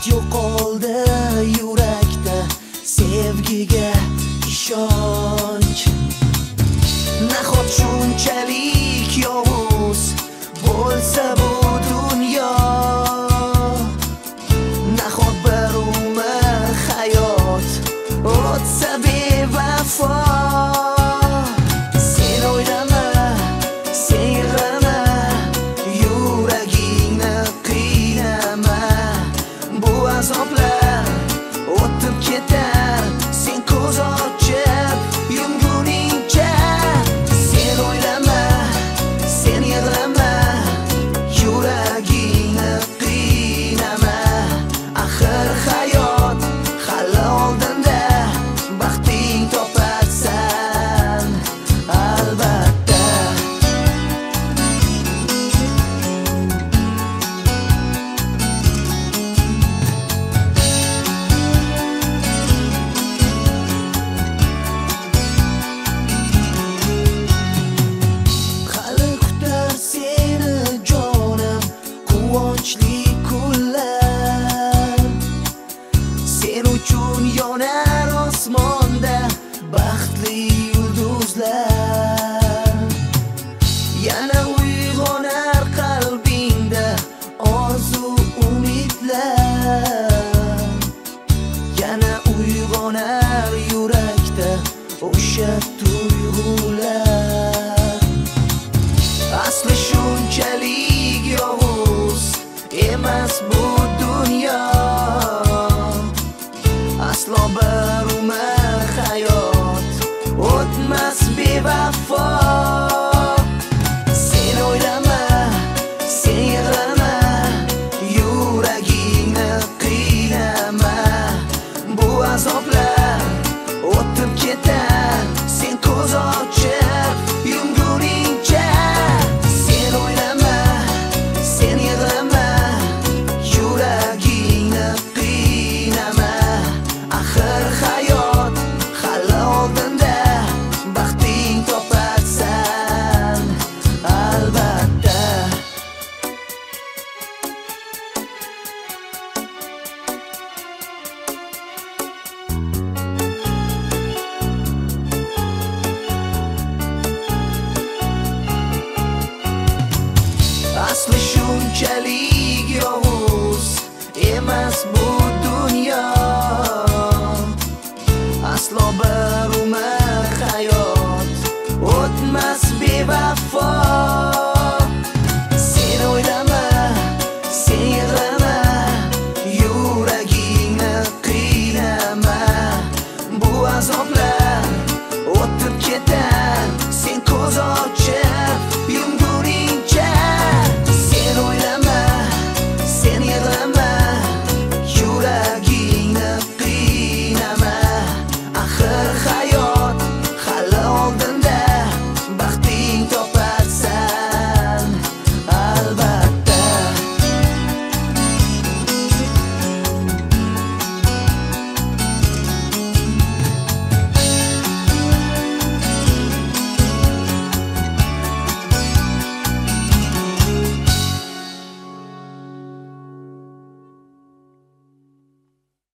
yo'qoldi yurakda sevgiga ishonch. Nahot shunchalik yovuz bo'lsa bu dunyo, nahot bir umr hayot o'tsa bevafo. Sen o'ylama, sen yig'lama, yuragingni qiynama. Bu azoblar o'tib ketar, sen ko'z ochib yumguningcha. Sen o'ylama, sen yig'lama, yuragingni qiynama. Axir hayot hali oldinda, baxting topasan albatta. Hali kutar seni jonim quvonchli kunlar. Sen uchun yonar osmonda baxtli yulduzlar. Yana uyg'onar qalbingda orzu umidlar. Yana uyg'onar yurakda o'sha tuyg'ular. Asli shunchalik yovuz emas bu